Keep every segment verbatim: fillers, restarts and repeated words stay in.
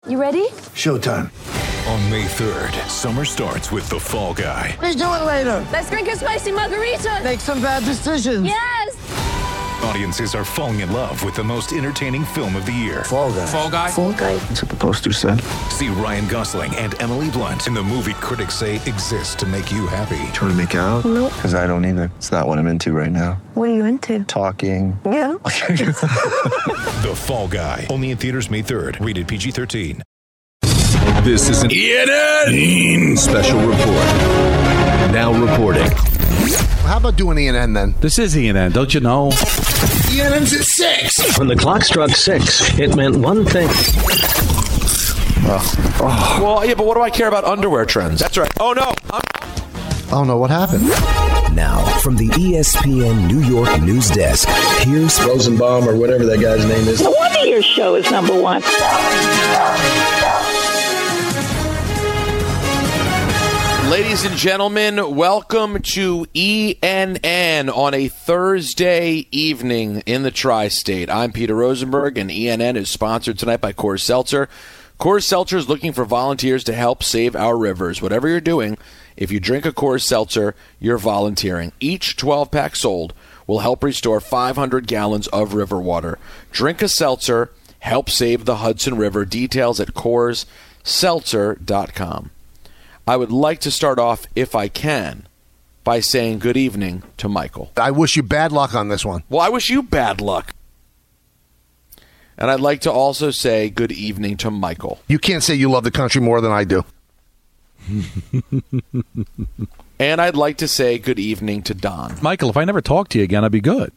You ready? Showtime. On May third, summer starts with The Fall Guy. Let's do it later. Let's drink a spicy margarita. Make some bad decisions. Yes. Audiences are falling in love with the most entertaining film of the year. Fall Guy. Fall Guy? Fall Guy. That's what the poster said. See Ryan Gosling and Emily Blunt in the movie critics say exists to make you happy. Trying to make it out? Nope. Because I don't either. It's not what I'm into right now. What are you into? Talking. Yeah. The Fall Guy. Only in theaters May third. Rated P G thirteen. This is an E N N special report. Now reporting. How about doing E N N then? This is E N N, don't you know? E N N's at six. When the clock struck six, it meant one thing. Oh. Oh. Well, yeah, but what do I care about underwear trends? That's right. Oh, no. I'm- Oh, no, what happened? Now, from the E S P N New York news desk, here's Rosenbaum or whatever that guy's name is. No wonder your show is number one. Ladies and gentlemen, welcome to E N N on a Thursday evening in the tri-state. I'm Peter Rosenberg, and E N N is sponsored tonight by Coors Seltzer. Coors Seltzer is looking for volunteers to help save our rivers. Whatever you're doing, if you drink a Coors Seltzer, you're volunteering. Each twelve-pack sold will help restore five hundred gallons of river water. Drink a seltzer, help save the Hudson River. Details at coors seltzer dot com. I would like to start off, if I can, by saying good evening to Michael. I wish you bad luck on this one. Well, I wish you bad luck. And I'd like to also say good evening to Michael. You can't say you love the country more than I do. And I'd like to say good evening to Don. Michael, if I never talk to you again, I'd be good.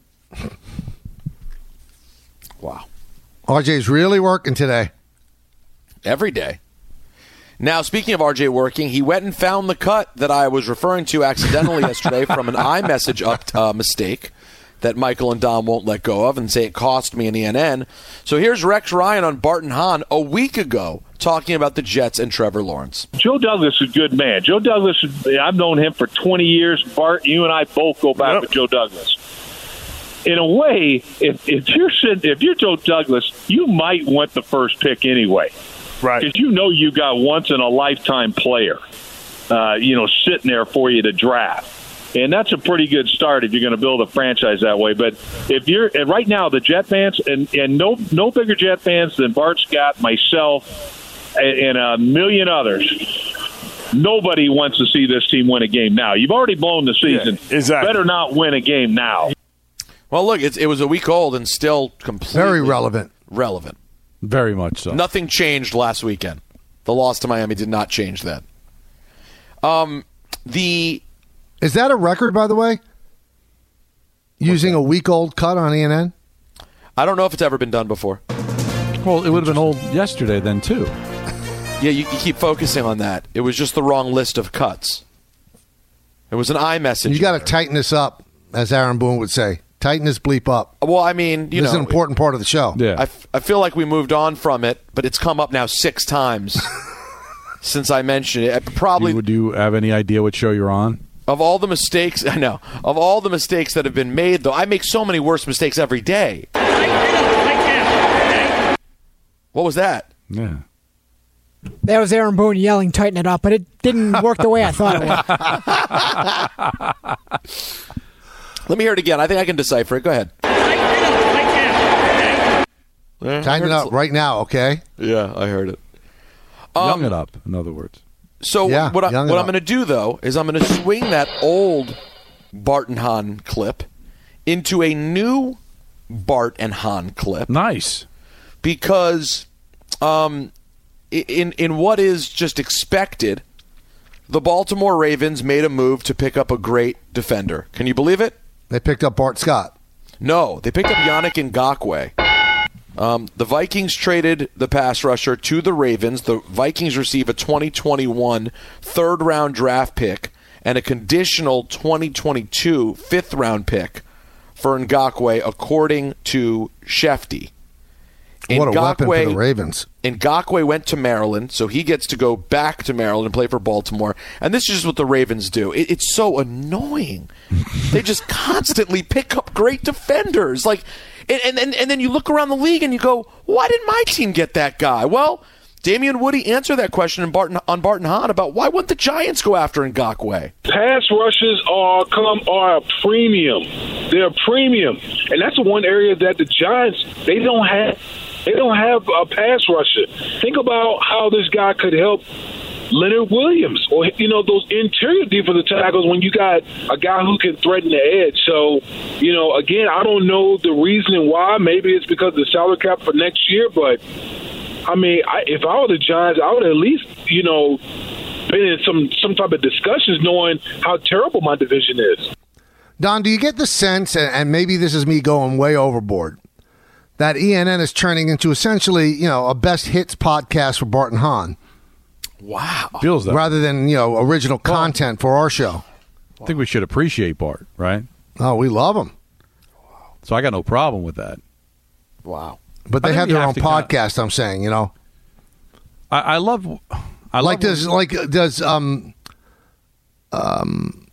Wow. R J's really working today. Every day. Now, speaking of R J working, he went and found the cut that I was referring to accidentally yesterday from an iMessage up uh, mistake that Michael and Don won't let go of and say it cost me an E N N. So here's Rex Ryan on Bart and Hahn a week ago talking about the Jets and Trevor Lawrence. Joe Douglas is a good man. Joe Douglas, I've known him for twenty years. Bart, you and I both go back yep. with Joe Douglas. In a way, if, if you're sitting, if you're Joe Douglas, you might want the first pick anyway. Right. Because you know you got once-in-a-lifetime player, uh, you know, sitting there for you to draft. And that's a pretty good start if you're going to build a franchise that way. But if you're and right now, the Jet fans, and, and no no bigger Jet fans than Bart Scott, myself, and, and a million others, nobody wants to see this team win a game now. You've already blown the season. Yeah, exactly. Better not win a game now. Well, look, it's, it was a week old and still completely very relevant. Relevant. Very much so. Nothing changed last weekend. The loss to Miami did not change that. Um, the Is that a record, by the way? Using a week-old cut on E N N? I don't know if it's ever been done before. Well, it would have been old yesterday then, too. Yeah, you, you keep focusing on that. It was just the wrong list of cuts. It was an iMessage. You got to tighten this up, as Aaron Boone would say. Tighten this bleep up. Well, I mean, you this know. This is an important part of the show. Yeah. I, f- I feel like we moved on from it, but it's come up now six times since I mentioned it. I probably. Would you have any idea what show you're on? Of all the mistakes, I know. Of all the mistakes that have been made, though, I make so many worse mistakes every day. What was that? Yeah. That was Aaron Boone yelling, tighten it up, but it didn't work the way I thought it would. Let me hear it again. I think I can decipher it. Go ahead. Tighten it up right now, okay? Yeah, I heard it. Um, young um, it up, in other words. So yeah, what, I, what I'm up. going to do, though, is I'm going to swing that old Bart and Hahn clip into a new Bart and Hahn clip. Nice. Because um, in in what is just expected, the Baltimore Ravens made a move to pick up a great defender. Can you believe it? They picked up Bart Scott. No, they picked up Yannick Ngakoue. Um, the Vikings traded the pass rusher to the Ravens. The Vikings receive a twenty twenty-one third-round draft pick and a conditional twenty twenty-two fifth-round pick for Ngakoue, according to Shefty. What a weapon for the Ravens. Ngakoue went to Maryland, so he gets to go back to Maryland and play for Baltimore. And this is just what the Ravens do. It, it's so annoying. They just constantly pick up great defenders. Like, and, and, and then you look around the league and you go, why didn't my team get that guy? Well, Damian Woody answered that question in Barton, on Barton Hahn about why wouldn't the Giants go after Ngakoue? Pass rushes are come are a premium. They're a premium, and that's the one area that the Giants they don't have. They don't have a pass rusher. Think about how this guy could help Leonard Williams or, you know, those interior defensive tackles when you got a guy who can threaten the edge. So, you know, again, I don't know the reasoning why. Maybe it's because of the salary cap for next year. But, I mean, I, if I were the Giants, I would at least, you know, been in some, some type of discussions knowing how terrible my division is. Don, do you get the sense, and maybe this is me going way overboard, that E N N is turning into essentially, you know, a best hits podcast for Barton Hahn? Wow. Feels that. Rather than, you know, original content for our show. I think we should appreciate Bart, right? Oh, we love him. So I got no problem with that. Wow. But they have their own podcast, I'm saying, you know. I, I love I like love does like does um um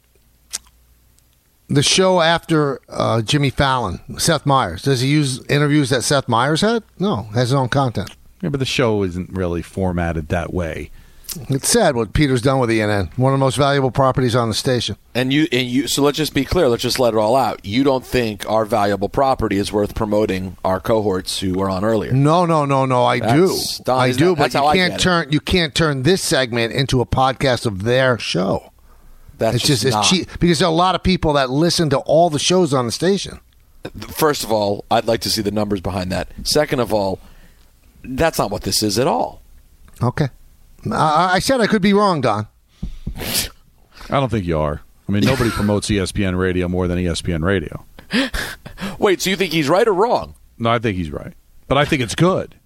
the show after uh, Jimmy Fallon, Seth Meyers, does he use interviews that Seth Meyers had? No, has his own content. Yeah, but the show isn't really formatted that way. It's sad what Peter's done with E N N. One of the most valuable properties on the station. And you, and you. So let's just be clear. Let's just let it all out. You don't think our valuable property is worth promoting our cohorts who were on earlier? No, no, no, no. I That's, do. Don, I do. That, but you can't turn. You can't turn this segment into a podcast of their show. That's it's just, just not. It's cheap because there are a lot of people that listen to all the shows on the station. First of all, I'd like to see the numbers behind that. Second of all, that's not what this is at all. Okay. I, I said I could be wrong, Don. I don't think you are. I mean, nobody promotes E S P N Radio more than E S P N Radio. Wait, so you think he's right or wrong? No, I think he's right. But I think it's good.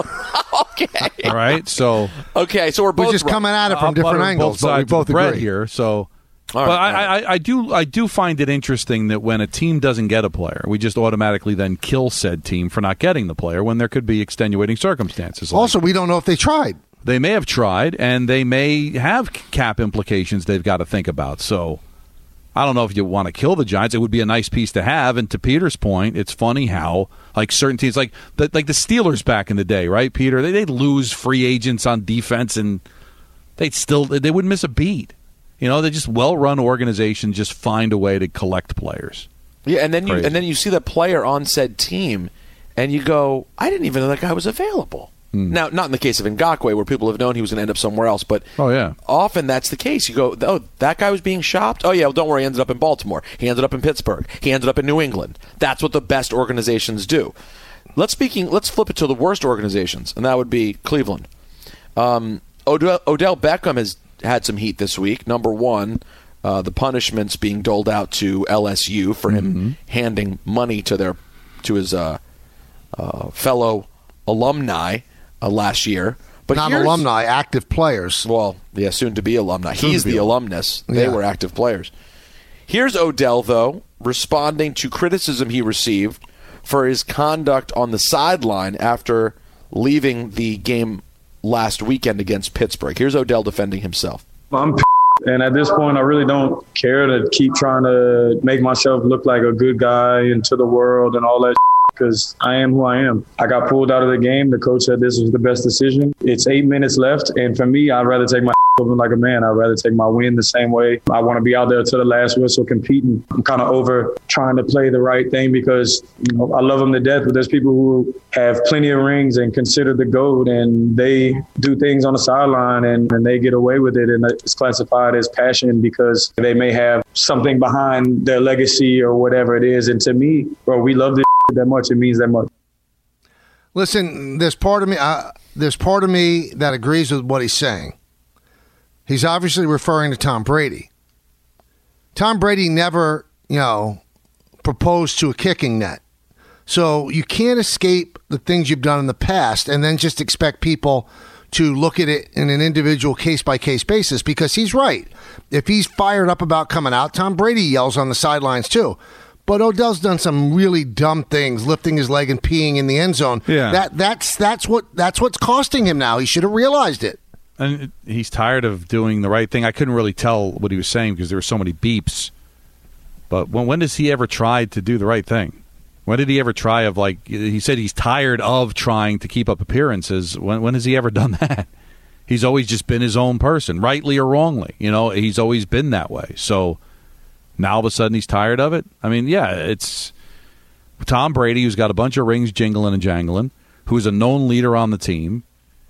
Okay. All right, so... Okay, so we're both We're just right. coming at it from I'm different buttering angles, both but we sides both of the bread agree. here, so... All but right, I, I, I do I do find it interesting that when a team doesn't get a player, we just automatically then kill said team for not getting the player when there could be extenuating circumstances. Like Also, we don't know if they tried. they may have tried, and they may have cap implications they've got to think about. So I don't know if you want to kill the Giants. It would be a nice piece to have. And to Peter's point, it's funny how like certain teams, like the, like the Steelers back in the day, right, Peter? They, they'd lose free agents on defense, and they'd still they wouldn't miss a beat. You know, they're just well-run organizations just find a way to collect players. Yeah, and then you Crazy. and then you see the player on said team, and you go, I didn't even know that guy was available. Mm. Now, not in the case of Ngakoue, where people have known he was going to end up somewhere else, but Oh, yeah. often that's the case. You go, oh, that guy was being shopped? Oh, yeah, well, don't worry, he ended up in Baltimore. He ended up in Pittsburgh. He ended up in New England. That's what the best organizations do. Let's speaking. Let's flip it to the worst organizations, and that would be Cleveland. Um, Odell, Odell Beckham has had some heat this week. Number one, uh, the punishments being doled out to L S U for him Mm-hmm. handing money to their to his uh, uh, fellow alumni uh, last year. But Not here's- alumni, active players. Well, yeah, soon to be alumni. Soon He's to be the alum- alumnus. They Yeah. were active players. Here's Odell, though, responding to criticism he received for his conduct on the sideline after leaving the game last weekend against Pittsburgh. Here's Odell defending himself. I'm p- and at this point, I really don't care to keep trying to make myself look like a good guy into the world and all that because I am who I am. I got pulled out of the game. The coach said this was the best decision. It's eight minutes left, and for me, I'd rather take my living like a man. I'd rather take my win the same way. I want to be out there to the last whistle competing. I'm kind of over trying to play the right thing because you know, I love them to death, but there's people who have plenty of rings and consider the GOAT, and they do things on the sideline and, and they get away with it, and it's classified as passion because they may have something behind their legacy or whatever it is. And to me, bro, we love this that much. It means that much. Listen, there's part of me. Uh, there's part of me that agrees with what he's saying. He's obviously referring to Tom Brady. Tom Brady never, you know, proposed to a kicking net. So you can't escape the things you've done in the past and then just expect people to look at it in an individual case-by-case basis because he's right. If he's fired up about coming out, Tom Brady yells on the sidelines too. But Odell's done some really dumb things, lifting his leg and peeing in the end zone. Yeah. That that's that's what that's what's costing him now. He should have realized it. And he's tired of doing the right thing. I couldn't really tell what he was saying because there were so many beeps. But when when does he ever try to do the right thing? When did he ever try of, like, he said he's tired of trying to keep up appearances. When, when has he ever done that? He's always just been his own person, rightly or wrongly. You know, he's always been that way. So now all of a sudden he's tired of it? I mean, yeah, it's Tom Brady, who's got a bunch of rings jingling and jangling, who's a known leader on the team,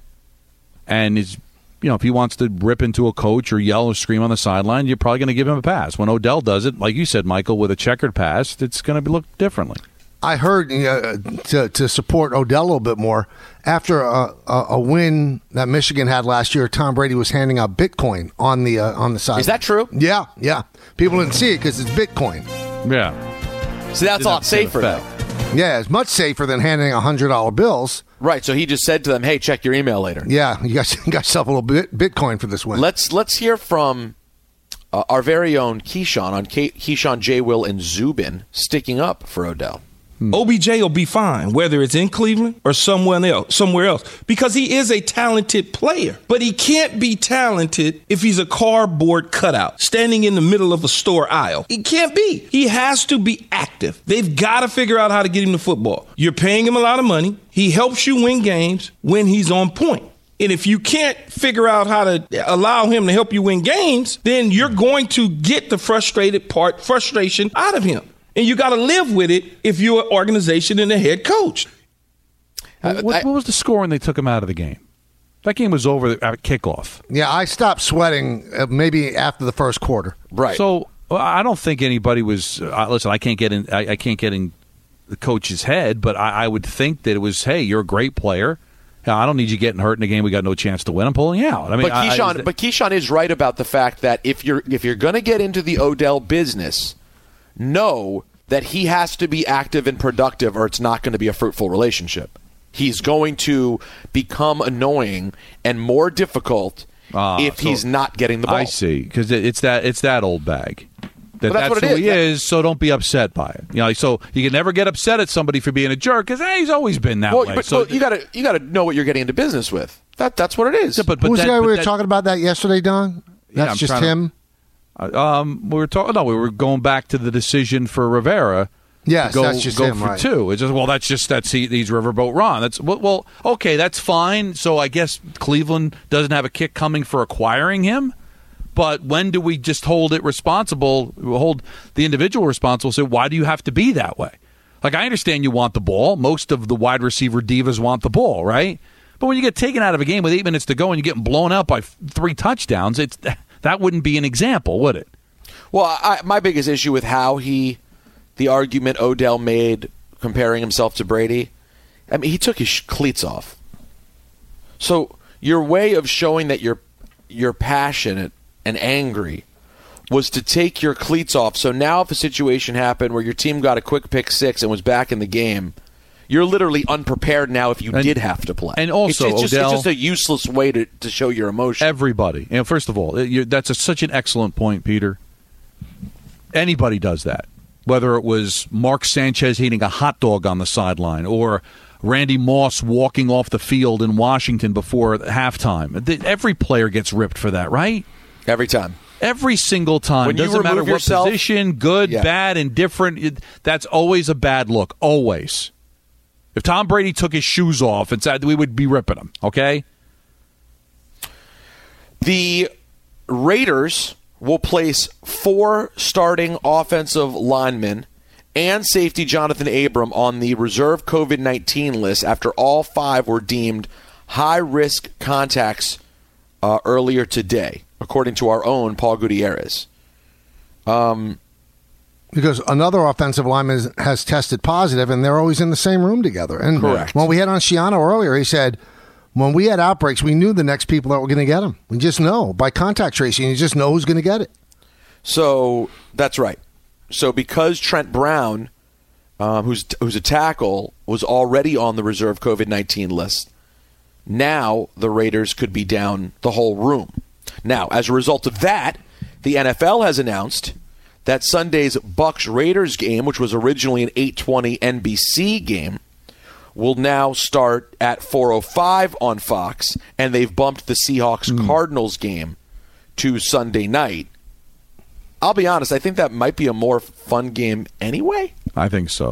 and is, you know, if he wants to rip into a coach or yell or scream on the sideline, you're probably going to give him a pass. When Odell does it, like you said, Michael, with a checkered pass, it's going to look differently. I heard uh, to to support Odell a little bit more after a, a, a win that Michigan had last year. Tom Brady was handing out Bitcoin on the uh, on the side. Is that true? Yeah, yeah. People didn't see it because it's Bitcoin. Yeah. So that's a lot safer, though. Yeah, it's much safer than handing a hundred dollar bills. Right. So he just said to them, "Hey, check your email later." Yeah, you got you got yourself a little bit Bitcoin for this win. Let's let's hear from uh, our very own Keyshawn on Ke- Keyshawn, J. Will, and Zubin sticking up for Odell. O B J will be fine, whether it's in Cleveland or somewhere else, somewhere else, because he is a talented player. But he can't be talented if he's a cardboard cutout standing in the middle of a store aisle. He can't be. He has to be active. They've got to figure out how to get him the football. You're paying him a lot of money. He helps you win games when he's on point. And if you can't figure out how to allow him to help you win games, then you're going to get the frustrated part, frustration out of him. And you got to live with it if you're an organization and a head coach. What, what, what was the score when they took him out of the game? That game was over at kickoff. Yeah, I stopped sweating uh, maybe after the first quarter. Right. So well, I don't think anybody was. Uh, listen, I can't get in. I, I can't get in the coach's head, but I, I would think that it was, hey, you're a great player. I don't need you getting hurt in a game we got no chance to win. I'm pulling you out. I mean, but Keyshawn, I, I, but Keyshawn is right about the fact that if you're if you're going to get into the Odell business, know that he has to be active and productive, or it's not going to be a fruitful relationship. He's going to become annoying and more difficult uh, if so he's not getting the ball. I see, because it's that it's that old bag. That, well, that's, that's what it who is. he is, so don't be upset by it. You know, so you can never get upset at somebody for being a jerk, because hey, he's always been that well, way. But, so well, you got to you got to know what you're getting into business with. That that's what it is. Yeah, but, but Who's that, the guy we were that, talking about that yesterday, Don? That's yeah, just to, him. Uh, um, we were talking. No, we were going back to the decision for Rivera. Yes, go, that's just go him, for right. two. It's just well, that's just that's he, he's Riverboat Ron. That's well, well, okay, that's fine. So I guess Cleveland doesn't have a kick coming for acquiring him. But when do we just hold it responsible, hold the individual responsible, say, why do you have to be that way? Like, I understand you want the ball. Most of the wide receiver divas want the ball, right? But when you get taken out of a game with eight minutes to go and you're getting blown out by three touchdowns, it's that wouldn't be an example, would it? Well, I, my biggest issue with how he, the argument Odell made comparing himself to Brady, I mean, he took his cleats off. So your way of showing that you're you're passionate and angry was to take your cleats off. So now if a situation happened where your team got a quick pick six and was back in the game, you're literally unprepared now if you and, did have to play. And also, it's, it's, Odell, just, it's just a useless way to, to show your emotion. Everybody. And first of all, you, that's a, such an excellent point, Peter. Anybody does that. Whether it was Mark Sanchez eating a hot dog on the sideline or Randy Moss walking off the field in Washington before halftime. Every player gets ripped for that, right? Every time. Every single time. When you Doesn't matter what yourself, position, good, yeah. bad, indifferent. It, that's always a bad look. Always. If Tom Brady took his shoes off and said, we would be ripping him, okay? The Raiders will place four starting offensive linemen and safety Jonathan Abram on the reserve COVID nineteen list after all five were deemed high-risk contacts uh, earlier today, according to our own Paul Gutierrez. Um, because another offensive lineman has tested positive, and they're always in the same room together. And correct. When we had on Schiano earlier, he said, when we had outbreaks, we knew the next people that were going to get them. We just know. By contact tracing, you just know who's going to get it. So that's right. So because Trent Brown, um, who's who's a tackle, was already on the reserve COVID nineteen list, now the Raiders could be down the whole room. Now, as a result of that, the N F L has announced that Sunday's Bucs-Raiders game, which was originally an eight twenty N B C game, will now start at four oh five on Fox, and they've bumped the Seahawks-Cardinals mm. game to Sunday night. I'll be honest, I think that might be a more fun game anyway. I think so.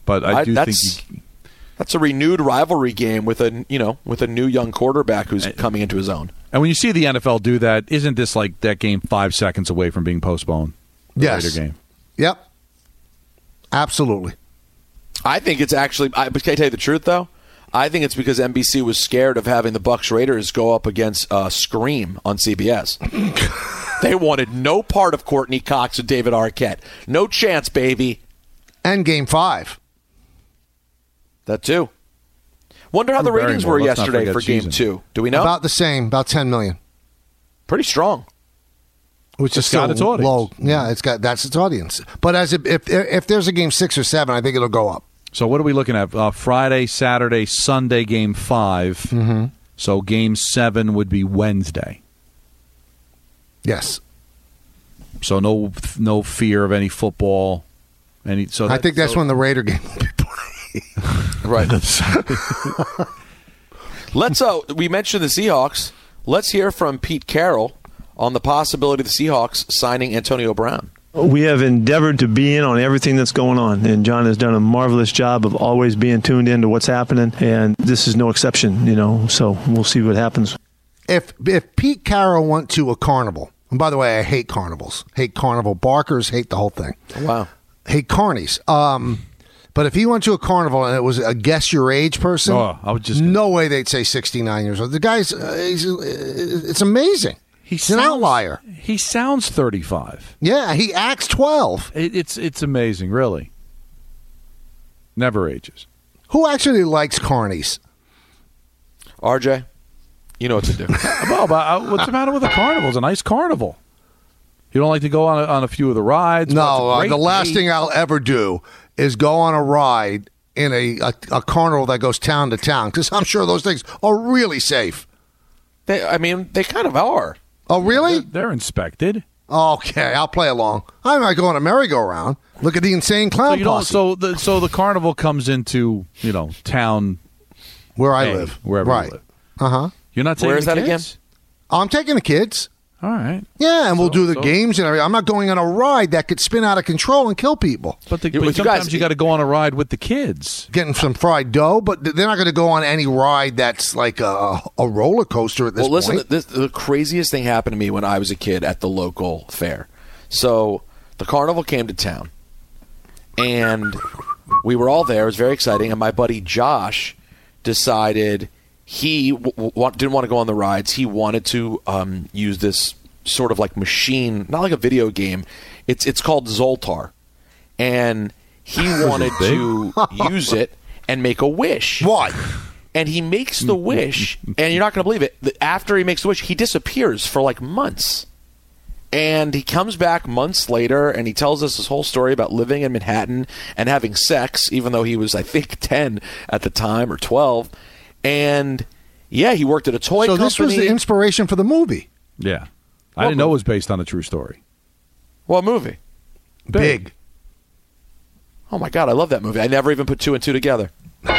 But I, I do that's, think you, that's a renewed rivalry game with a you know with a new young quarterback who's and, coming into his own. And when you see the N F L do that, isn't this like that game five seconds away from being postponed? The Yes. Raider game. Yep. Absolutely. I think it's actually. I, but can I tell you the truth though? I think it's because N B C was scared of having the Bucs Raiders go up against uh, Scream on C B S. They wanted no part of Courtney Cox and David Arquette. No chance, baby. And game five. That too. Wonder how Drew the ratings Barrymore, were let's not yesterday forget for game season. two. Do we know? About the same, about ten million. Pretty strong. Which It's is still got its audience. low. Yeah, it's got that's its audience. But as it, if if there's a game six or seven, I think it'll go up. So what are we looking at? Uh, Friday, Saturday, Sunday, game five. Mm-hmm. So game seven would be Wednesday. Yes. So no no fear of any football. Any. So I think that's so, when the Raider game will be played. Right. Let's. Uh, we mentioned the Seahawks. Let's hear from Pete Carroll on the possibility of the Seahawks signing Antonio Brown. We have endeavored to be in on everything that's going on, and John has done a marvelous job of always being tuned into what's happening, and this is no exception, you know, so we'll see what happens. If if Pete Carroll went to a carnival, and by the way, I hate carnivals, hate carnival barkers, hate the whole thing. Wow. Hate carnies. Um, but if he went to a carnival and it was a guess your age person, Oh, I was just no way they'd say sixty-nine years old. The guy's, uh, he's, uh, it's amazing. He's an outlier. He sounds thirty-five. Yeah, he acts twelve. It, it's it's amazing, really. Never ages. Who actually likes carnies? R J, you know what to do. Well, but, uh, what's the matter with a carnival? It's a nice carnival. You don't like to go on a, on a few of the rides? No, Well, uh, it's a the great last date. thing I'll ever do is go on a ride in a, a, a carnival that goes town to town, because I'm sure those things are really safe. They, I mean, they kind of are. Oh, really? They're, they're inspected. Okay, I'll play along. I might go on a merry-go-round. Look at the insane So clown you know, posse. so the so the carnival comes into you know town where I A, live, wherever right? you live. Uh huh. You're not taking Where is the that again? kids? I'm taking the kids. All right. Yeah, and we'll So- do the so- games and everything. I'm not going on a ride that could spin out of control and kill people. But, the, You- but you sometimes guys- you got to go on a ride with the kids. Getting some fried dough, but they're not going to go on any ride that's like a, a roller coaster at this Well, listen, point. this, the craziest thing happened to me when I was a kid at the local fair. So the carnival came to town, and we were all there. It was very exciting, and my buddy Josh decided he w- w- didn't want to go on the rides. He wanted to um, use this sort of like machine, not like a video game. It's it's called Zoltar, and he wanted to use it and make a wish. Why? And he makes the wish, and you're not going to believe it. the- After he makes the wish, he disappears for like months. And he comes back months later, and he tells us this whole story about living in Manhattan and having sex, even though he was, I think, ten at the time or twelve. And, yeah, he worked at a toy so company. this was the inspiration for the movie. Yeah, I didn't know it was based on a true story. What movie? Big. Oh, my God, I love that movie. I never even put two and two together.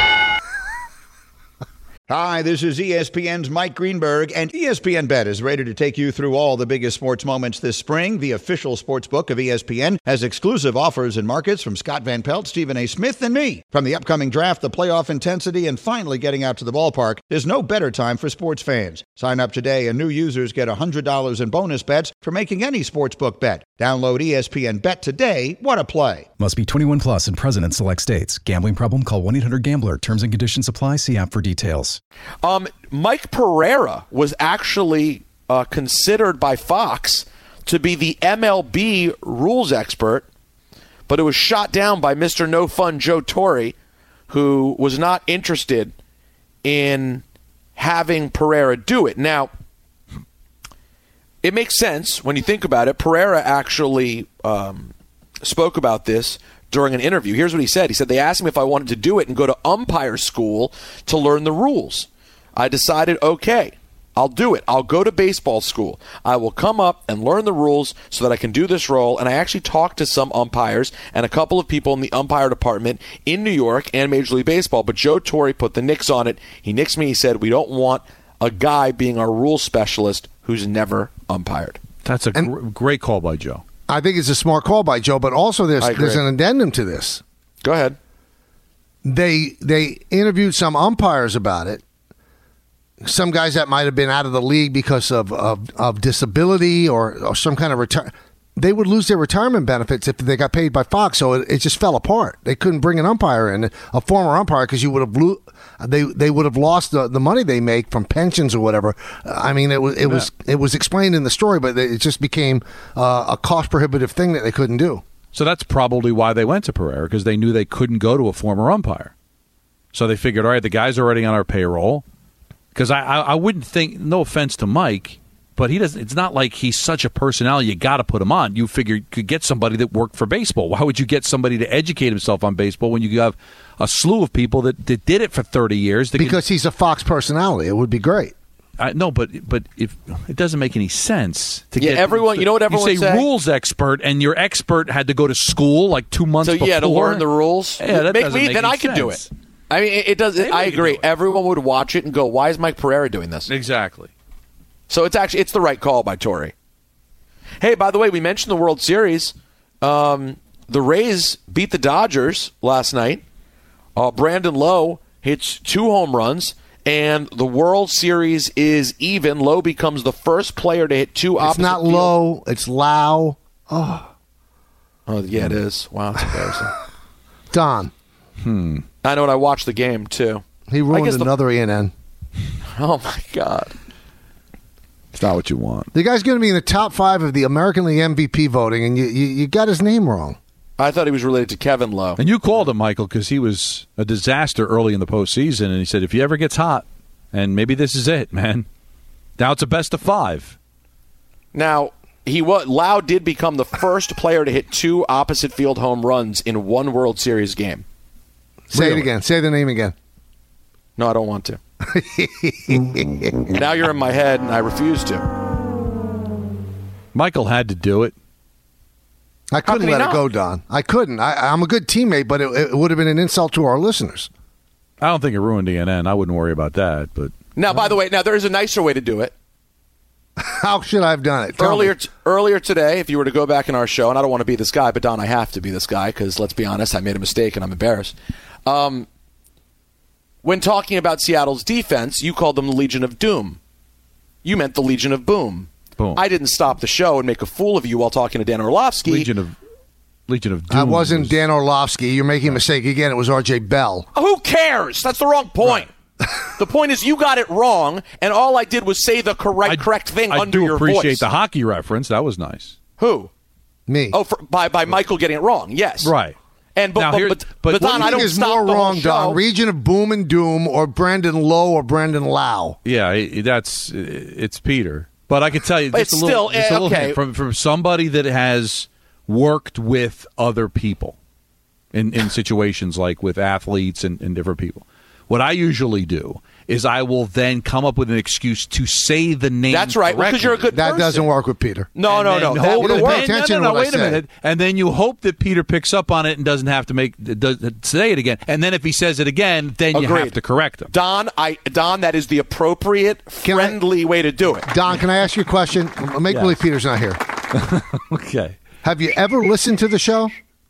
Hi, this is E S P N's Mike Greenberg, and E S P N Bet is ready to take you through all the biggest sports moments this spring. The official sports book of E S P N has exclusive offers and markets from Scott Van Pelt, Stephen A. Smith, and me. From the upcoming draft, the playoff intensity, and finally getting out to the ballpark, there's no better time for sports fans. Sign up today, and new users get one hundred dollars in bonus bets for making any sportsbook bet. Download E S P N Bet today. What a play. Must be twenty-one plus and present in select states. Gambling problem? Call one eight hundred gambler. Terms and conditions apply. See app for details. Um, Mike Pereira was actually uh, considered by Fox to be the M L B rules expert, but it was shot down by Mister No Fun Joe Torre, who was not interested in having Pereira do it. Now, it makes sense when you think about it. Pereira actually um, spoke about this during an interview. Here's what he said. He said, they asked him if I wanted to do it and go to umpire school to learn the rules. I decided, okay, I'll do it. I'll go to baseball school. I will come up and learn the rules so that I can do this role. And I actually talked to some umpires and a couple of people in the umpire department in New York and Major League Baseball. But Joe Torre put the nix on it. He nixed me. He said, we don't want a guy being our rules specialist who's never umpired. That's a gr- great call by Joe. I think it's a smart call by Joe, but also there's I agree. there's an addendum to this. Go ahead. they they interviewed some umpires about it. Some guys that might have been out of the league because of of, of disability or, or some kind of retire. They would lose their retirement benefits if they got paid by Fox. So it, it just fell apart. They couldn't bring an umpire in, a former umpire, because you would have lo- they they would have lost the, the money they make from pensions or whatever. I mean, it was it yeah. was it was explained in the story, but it just became uh, a cost prohibitive thing that they couldn't do. So that's probably why they went to Pereira, because they knew they couldn't go to a former umpire. So they figured, all right, the guy's already on our payroll. Because I, I, I wouldn't think, no offense to Mike, but he doesn't. It's not like he's such a personality. You got to put him on. You figure you could get somebody that worked for baseball. Why would you get somebody to educate himself on baseball when you have a slew of people that, that did it for thirty years? Because can, he's a Fox personality. It would be great. I, no, but but if it doesn't make any sense to yeah, get everyone. You know what everyone you say, say? Rules expert, and your expert had to go to school like two months. So before. yeah, to learn the rules. Yeah, that make doesn't me, make then any I could sense. do it. I mean, it, it does. Maybe I agree. Do Everyone would watch it and go, "Why is Mike Pereira doing this?" Exactly. So it's actually it's the right call by Torrey. Hey, by the way, we mentioned the World Series. Um, the Rays beat the Dodgers last night. Uh, Brandon Lowe hits two home runs, and the World Series is even. Lowe becomes the first player to hit two opposite It's not field. Lowe. It's Lau. Oh. Oh, yeah, it is. Wow, it's embarrassing. Don. Hmm. I know, and I watched the game, too. He ruined another the... E N N. Oh, my God. It's not what you want. The guy's going to be in the top five of the American League M V P voting, and you, you, you got his name wrong. I thought he was related to Kevin Lowe. And you called him, Michael, because he was a disaster early in the postseason, and he said, if he ever gets hot, and maybe this is it, man. Now it's a best of five. Now, he was, Lau did become the first player to hit two opposite field home runs in one World Series game. Say really? it again. Say the name again. No, I don't want to. Now you're in my head, and I refuse to. Michael had to do it. I couldn't let it go, Don. I couldn't. I, I'm a good teammate, but it, it would have been an insult to our listeners. I don't think it ruined E N N. I wouldn't worry about that. But now, by the way, now there is a nicer way to do it. How should I have done it? Tell earlier, me. t- earlier today, if you were to go back in our show, and I don't want to be this guy, but Don, I have to be this guy because let's be honest, I made a mistake and I'm embarrassed. Um, when talking about Seattle's defense, you called them the Legion of Doom. You meant the Legion of Boom. Boom. I didn't stop the show and make a fool of you while talking to Dan Orlovsky. Legion of Legion of Doom. I wasn't was... Dan Orlovsky. You're making a mistake again. It was R J Bell. Who cares? That's the wrong point. Right. The point is you got it wrong, and all I did was say the correct I, correct thing I under your voice. I do appreciate the hockey reference. That was nice. Who? Me. Oh, for, by by Michael getting it wrong. Yes. Right. And but now, but, here, but, but, but Don, what I don't is stop more the wrong, whole Don? show. Region of Boom and Doom, or Brandon Lowe, or Brandon Lau? Yeah, that's it's Peter. But I can tell you, But just it's a little, still, just a little okay. hint from from somebody that has worked with other people in in situations like with athletes and, and different people. What I usually do is I will then come up with an excuse to say the name. That's right, because correctly. you're a good That person. doesn't work with Peter. No, And no, then no. That hope- would have Pay worked. attention no, no, to no, what I wait a said. minute. And then you hope that Peter picks up on it and doesn't have to make does, say it again. And then if he says it again, then you Agreed. have to correct him. Don, I Don, that is the appropriate, Can I- friendly way to do it. Don, can I ask you a question? Make Yes. believe Peter's not here. Okay. Have you ever listened to the show?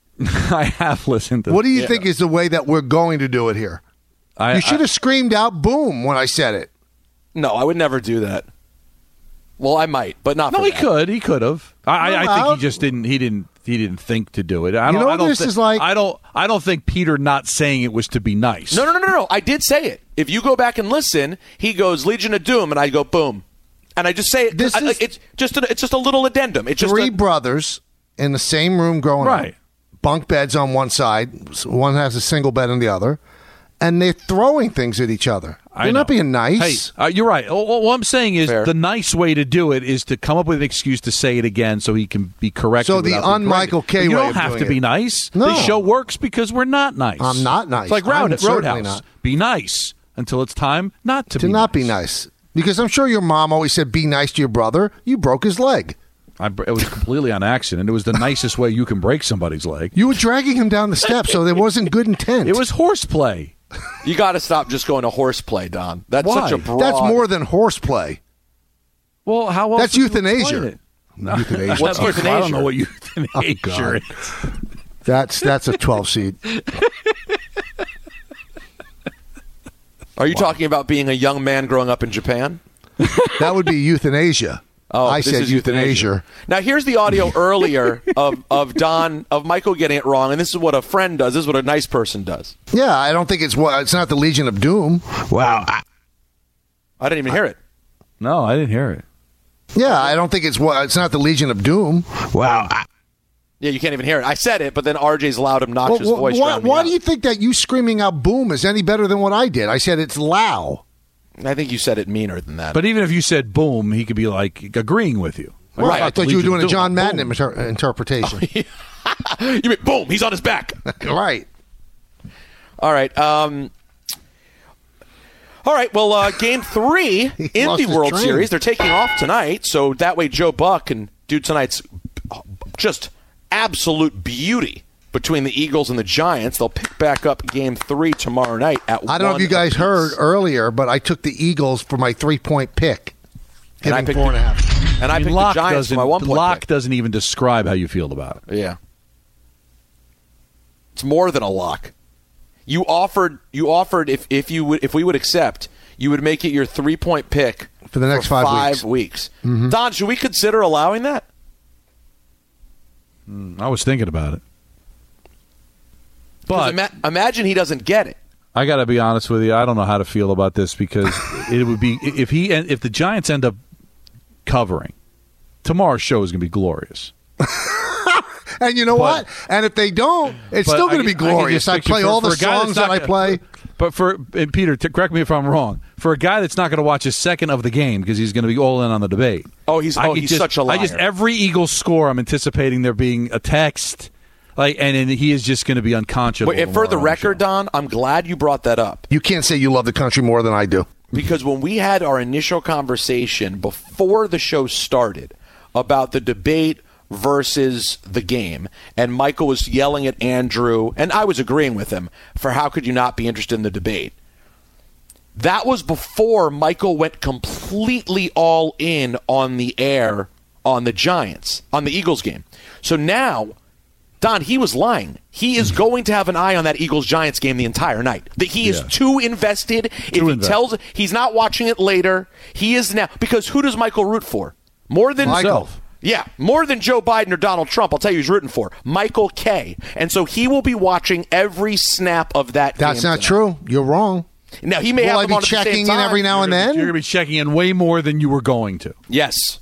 I have listened to What do you yeah. think is the way that we're going to do it here? I, You should have screamed out "boom" when I said it. No, I would never do that. Well, I might, but not. No, for he that. could. He could have. I, I, I think Well, he just didn't. He didn't. He didn't think to do it. I You don't. know I what don't this thi- is like? I don't. I don't think Peter not saying it was to be nice. No, no, no, no, no. I did say it. If you go back and listen, he goes Legion of Doom, and I go boom, and I just say it. This I, is- it's just a, it's just a little addendum. It's just Three a, brothers in the same room growing Right. up. Bunk beds on one side. One has a single bed on the other. And they're throwing things at each other. I They're know. not being nice. Hey, uh, you're right. Oh, oh, what I'm saying is Fair. the nice way to do it is to come up with an excuse to say it again so he can be corrected. So the without being un-Michael corrected. K But You way don't of have doing to be it. nice. No. This show works because we're not nice. I'm not nice. It's like I'm Road, certainly Roadhouse. not. Be nice until it's time not to, To be not nice. be nice. Because I'm sure your mom always said, be nice to your brother. You broke his leg. I, br- it was completely on accident. It was the nicest way you can break somebody's leg. You were dragging him down the steps, so there wasn't good intent. It was horseplay. you got to stop just going to horseplay, Don. That's Why? such a broad. That's more than horseplay. Well, how else? That's would you euthanasia. explain it? No. Euthanasia. What's I euthanasia? don't know what euthanasia Oh, God. is. That's that's a twelve seed. Are you talking about being a young man growing up in Japan? That would be euthanasia. Oh, I this said is euthanasia. euthanasia. Now, here's the audio earlier of, of Don, of Michael getting it wrong, and this is what a friend does. This is what a nice person does. Yeah, I don't think it's what it's not the Legion of Doom. Wow. I, I didn't even hear it. No, I didn't hear it. Yeah, I don't think it's what it's not the Legion of Doom. wow. I, Yeah, you can't even hear it. I said it, but then R J's loud, obnoxious Well, voice why drowned me why out. do you think that you screaming out boom is any better than what I did? I said it's loud. I think you said it meaner than that. But even if you said boom, he could be like agreeing with you. Like, Right. I thought you were doing a John Madden Boom. inter- interpretation. You mean boom? He's on his back. Right. All right. Um, all right. Well, uh, game three in lost the his World train. Series. They're taking off tonight, so that way Joe Buck can do tonight's just absolute beauty between the Eagles and the Giants. They'll pick back up game three tomorrow night at I don't know if you guys heard earlier, but I took the Eagles for my three-point pick. And I Giving picked four and a half. And I, I mean, picked Locke the Giants for doesn't, my one point Locke pick. doesn't even describe how you feel about it. Yeah. It's more than a lock. You offered you offered if, if you would if we would accept, you would make it your three point pick For the next five five weeks. weeks. Don, should we consider allowing that? I was thinking about it. But ima- imagine he doesn't get it. I got to be honest with you. I don't know how to feel about this because it would be if he if the Giants end up covering, tomorrow's show is going to be glorious. And you know But- what? And if they don't, it's But still going I to be can- I can glorious. just I, picture play for- all the for a guy that's songs not that I gonna- play. But for and Peter, t- correct me if I'm wrong. For a guy that's not going to watch a second of the game because he's going to be all in on the debate. Oh, he's I oh, could he's just, such a liar. I just every Eagles score, I'm anticipating there being a text, like, and, and he is just going to be unconscionable. Wait, and for the tomorrow on record, Don, I'm glad you brought that up. You can't say you love the country more than I do. Because when we had our initial conversation before the show started about the debate versus the game, and Michael was yelling at Andrew, and I was agreeing with him, for how could you not be interested in the debate? That was before Michael went completely all in on the air on the Giants, on the Eagles game. So now, Don, he was lying. He is going to have an eye on that Eagles-Giants game the entire night. That he is Yeah. too invested. If Too he invested. tells, he's not watching it later. He is now, because who does Michael root for? More than Michael. Yeah, more than Joe Biden or Donald Trump. I'll tell you who's rooting for Michael K. And so he will be watching every snap of that. That's game not tonight. true. You're wrong. Now he may Will have I them be on at the same checking in time. every now and then? You're going to be checking in way more than you were going to. Yes.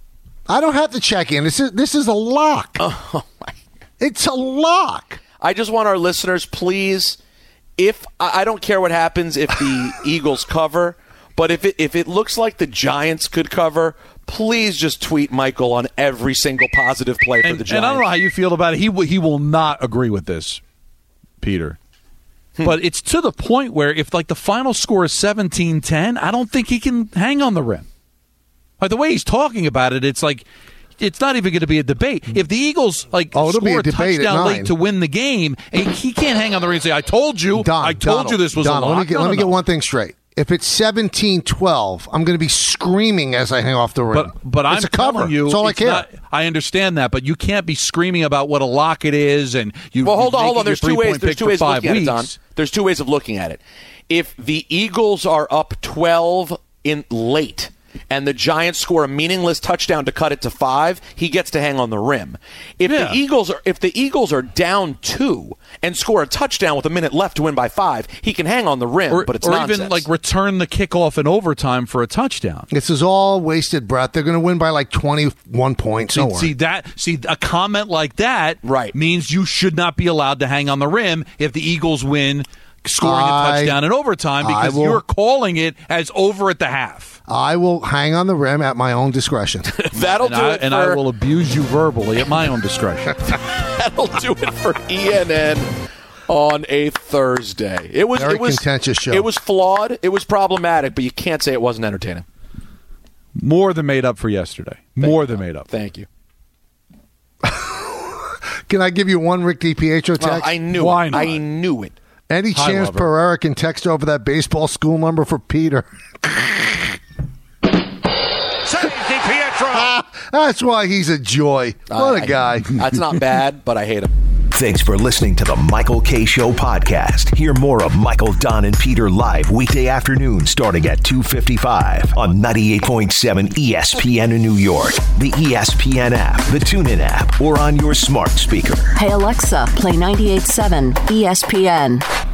I don't have to check in. This is this is a lock. Oh my! It's a lock. I just want our listeners, please, if I I don't care what happens if the Eagles cover, but if it if it looks like the Giants could cover, please just tweet Michael on every single positive play for And, the Giants. and I don't know how you feel about it. He will, he will not agree with this, Peter. Hmm. But it's to the point where if like the final score is seventeen ten, I don't think he can hang on the rim. Like the way he's talking about it, it's like it's not even going to be a debate. If the Eagles like Oh, it'll be score a a debate at touchdown nine. late to win the game, and he can't hang on the ring and say, "I told you, Don, I told Donald, you this was Donald, a lock." Let me get, No, let no, me get no. one thing straight. If it's seventeen twelve, I'm going to be screaming as I hang off the rim. But but I'm it's a cover. telling you, That's all I it's care. not- I understand that, but you can't be screaming about what a lock it is, and you. Well, hold on, hold making on. There's your two ways. three-point There's pick two for ways of five looking at it, Don. weeks. There's two ways of looking at it. If the Eagles are up twelve in late and the Giants score a meaningless touchdown to cut it to five, he gets to hang on the rim. If Yeah. the Eagles are if the Eagles are down two and score a touchdown with a minute left to win by five, he can hang on the rim, Or, but it's or nonsense. even like return the kickoff in overtime for a touchdown. This is all wasted breath. They're going to win by like twenty-one points. See, Don't worry. see that? See a comment like that Right. means you should not be allowed to hang on the rim if the Eagles win, scoring I- a touchdown in overtime I because will- you're calling it as over at the half. I will hang on the rim at my own discretion. That'll and do I, it and for I will abuse you verbally at my own discretion. that'll do it for E N N on a Thursday. It was Very it was contentious show. It was flawed. It was problematic, but you can't say it wasn't entertaining. More than made up for yesterday. More than made up. Thank you. Can I give you one Rick DiPietro text? Well, I knew Why it. not? I knew it. Any Hi, chance lover. Pereira can text over that baseball school number for Peter? That's why he's a joy. What I- a guy. That's not bad, but I hate him. Thanks for listening to the Michael Kay Show podcast. Hear more of Michael, Don, and Peter live weekday afternoon starting at two fifty-five on ninety-eight point seven E S P N in New York, the E S P N app, the TuneIn app, or on your smart speaker. Hey Alexa, play ninety-eight point seven E S P N.